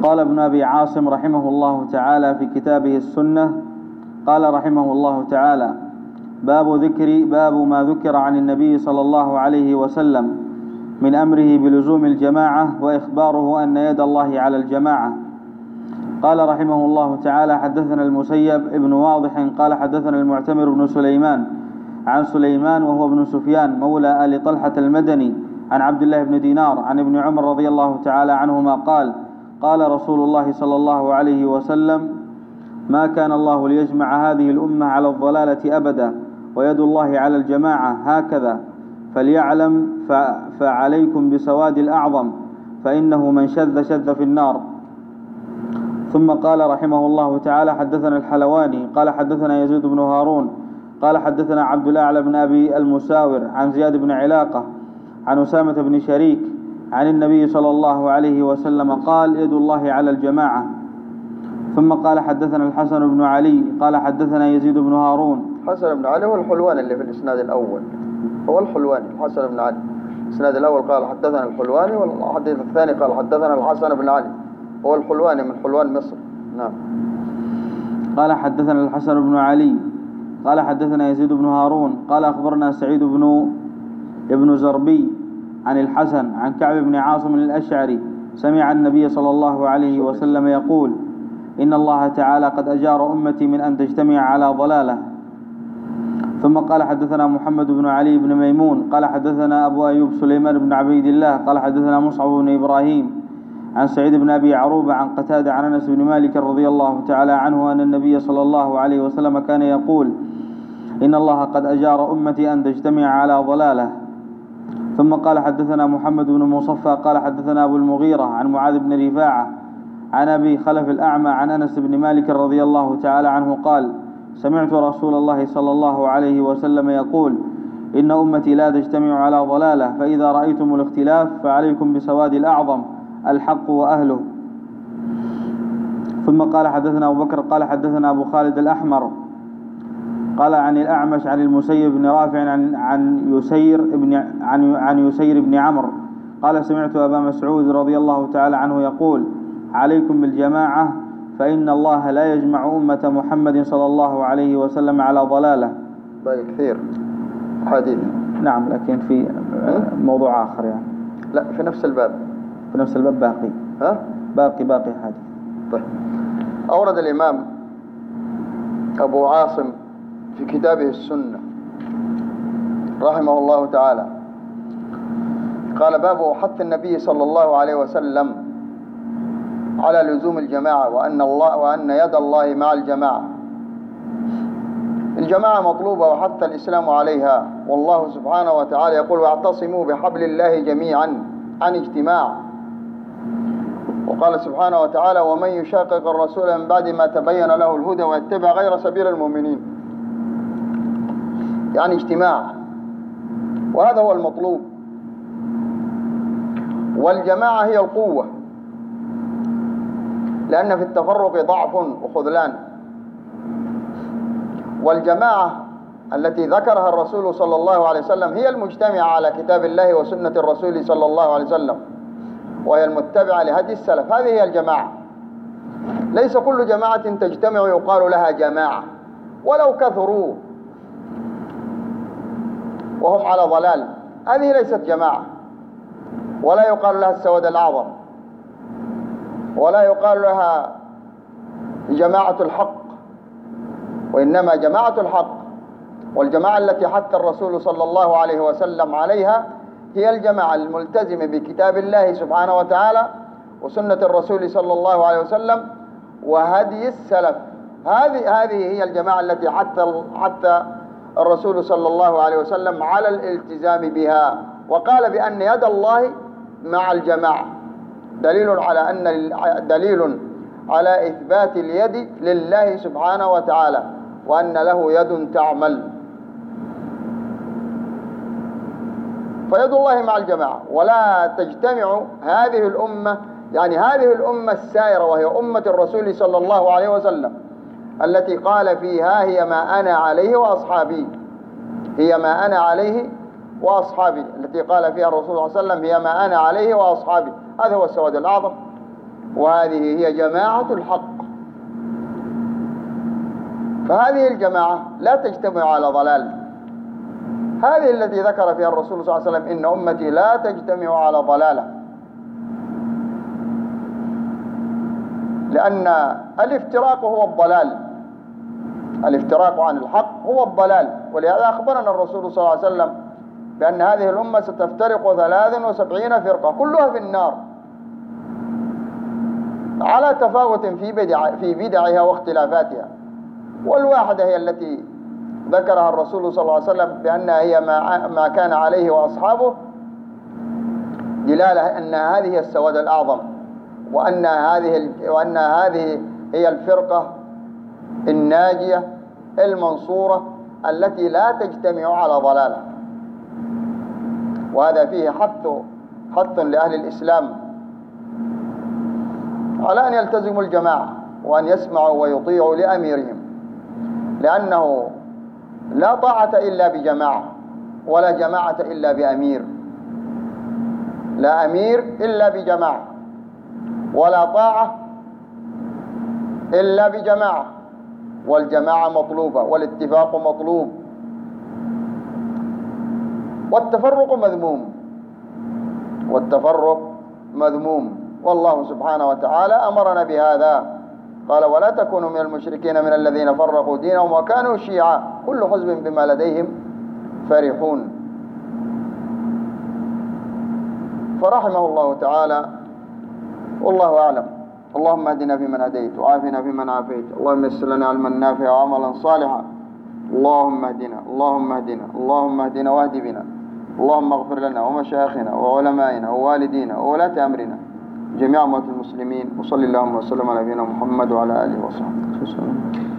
قال ابن أبي عاصم رحمه الله تعالى في كتابه السنة، قال رحمه الله تعالى: باب ما ذكر عن النبي صلى الله عليه وسلم من أمره بلزوم الجماعة وإخباره أن يد الله على الجماعة. قال رحمه الله تعالى: حدثنا المسيب ابن واضح قال حدثنا المعتمر بن سليمان عن سليمان وهو ابن سفيان مولى آل طلحة المدني عن عبد الله بن دينار عن ابن عمر رضي الله تعالى عنهما قال: قال رسول الله صلى الله عليه وسلم: ما كان الله ليجمع هذه الأمة على الضلالة أبدا، ويد الله على الجماعة هكذا، فليعلم فعليكم بسواد الأعظم، فإنه من شذ في النار. ثم قال رحمه الله تعالى: حدثنا الحلواني قال حدثنا يزيد بن هارون قال حدثنا عبد الأعلى بن أبي المساور عن زياد بن علاقة عن أسامة بن شريك عن النبي صلى الله عليه وسلم قال: يد الله على الجماعة. ثم قال: حدثنا الحسن بن علي قال حدثنا يزيد بن هارون. الحسن بن علي هو الحلواني اللي في الإسناد الأول، هو الحلواني الحسن بن علي. الإسناد الأول قال حدثنا الحلواني، والحديث الثاني قال حدثنا الحسن بن علي، هو الحلواني من حلوان مصر. نعم. قال حدثنا الحسن بن علي قال حدثنا يزيد بن هارون قال أخبرنا سعيد ابن زربي عن الحسن عن كعب بن عاصم الأشعري سمع النبي صلى الله عليه وسلم يقول: إن الله تعالى قد أجار أمتي من أن تجتمع على ضلالة. ثم قال: حدثنا محمد بن علي بن ميمون قال حدثنا أبو أيوب سليمان بن عبيد الله قال حدثنا مصعب بن إبراهيم عن سعيد بن أبي عروبة عن قتادة عن أنس بن مالك رضي الله تعالى عنه أن النبي صلى الله عليه وسلم كان يقول: إن الله قد أجار أمتي أن تجتمع على ضلالة. ثم قال: حدثنا محمد بن مصفى قال حدثنا أبو المغيرة عن معاذ بن رفاعة عن أبي خلف الأعمى عن أنس بن مالك رضي الله تعالى عنه قال: سمعت رسول الله صلى الله عليه وسلم يقول: إن أمتي لا تجتمع على ضلالة، فإذا رأيتم الاختلاف فعليكم بسواد الأعظم الحق وأهله. ثم قال: حدثنا أبو بكر قال حدثنا أبو خالد الأحمر قال عن الأعمش عن المسيب بن رافع عن يسير بن عمرو قال: سمعت أبا مسعود رضي الله تعالى عنه يقول: عليكم بالجماعة، فإن الله لا يجمع أمة محمد صلى الله عليه وسلم على ضلالة. باقي كثير حديث. نعم، لكن في موضوع آخر يعني. لا، في نفس الباب. في نفس الباب باقي. باقي حديث. طيب. أورد الإمام أبو عاصم في كتابه السنة رحمه الله تعالى قال: باب حث النبي صلى الله عليه وسلم على لزوم الجماعة وأن يد الله مع الجماعة. الجماعة مطلوبة وحث الإسلام عليها، والله سبحانه وتعالى يقول: واعتصموا بحبل الله جميعا عن اجتماع. وقال سبحانه وتعالى: ومن يشاقق الرسول من بعد ما تبين له الهدى ويتبع غير سبيل المؤمنين، يعني اجتماع، وهذا هو المطلوب. والجماعة هي القوة، لأن في التفرق ضعف وخذلان. والجماعة التي ذكرها الرسول صلى الله عليه وسلم هي المجتمعة على كتاب الله وسنة الرسول صلى الله عليه وسلم، وهي المتبعة لهدي السلف. هذه هي الجماعة. ليس كل جماعة تجتمع يقال لها جماعة، ولو كثروا وهم على ضلال، هذه ليست جماعة، ولا يقال لها السواد الأعظم، ولا يقال لها جماعة الحق، وإنما جماعة الحق والجماعة التي حث الرسول صلى الله عليه وسلم عليها هي الجماعة الملتزمة بكتاب الله سبحانه وتعالى وسنة الرسول صلى الله عليه وسلم وهدي السلف. هذه هي الجماعة التي حث الرسول صلى الله عليه وسلم على الالتزام بها، وقال بأن يد الله مع الجماعة، دليل على إثبات اليد لله سبحانه وتعالى، وأن له يد تعمل. فيد الله مع الجماعة، ولا تجتمع هذه الأمة، يعني هذه الأمة السائرة وهي أمة الرسول صلى الله عليه وسلم التي قال فيها: هي ما أنا عليه وأصحابي، هي ما أنا عليه وأصحابي، التي قال فيها الرسول صلى الله عليه وسلم: هي ما أنا عليه وأصحابي. هذا هو السواد الأعظم. وهذه هي جماعة الحق. فهذه الجماعة لا تجتمع على ضلال. هذه التي ذكر فيها الرسول صلى الله عليه وسلم إن أمتي لا تجتمع على ضلالة، لأن الافتراق هو الضلال، الافتراق عن الحق هو الضلال. ولهذا أخبرنا الرسول صلى الله عليه وسلم بأن هذه الأمة ستفترق 73 فرقة كلها في النار، على تفاوت في بدعها واختلافاتها. والواحدة هي التي ذكرها الرسول صلى الله عليه وسلم بأنها هي ما كان عليه وأصحابه، دلالة أن هذه هي السواد الأعظم، وأن هذه هي الفرقة الناجية المنصورة التي لا تجتمع على ضلالة. وهذا فيه حث لأهل الإسلام على أن يلتزموا الجماعة وأن يسمعوا ويطيعوا لأميرهم، لأنه لا طاعة إلا بجماعة، ولا جماعة إلا بأمير. لا أمير إلا بجماعة، ولا طاعة إلا بجماعة. والجماعة مطلوبة، والاتفاق مطلوب، والتفرق مذموم، والتفرق مذموم. والله سبحانه وتعالى أمرنا بهذا، قال: ولا تكونوا من المشركين من الذين فرقوا دينهم وكانوا شيعا كل حزب بما لديهم فرحون. فرحمه الله تعالى، والله أعلم. اللهم اهدنا فيمن هديت، وعافنا فيمن عافيت، اللهم يسر لنا علما نافعا وعملا صالحا. اللهم اهدنا اللهم اهدنا اللهم اهدنا واهد بنا. اللهم اغفر لنا ومشايخنا وعلمائنا ووالدينا وولاة أمرنا جميع أموات المسلمين. وصلى اللهم وسلم على نبينا محمد وعلى آله وصحبه.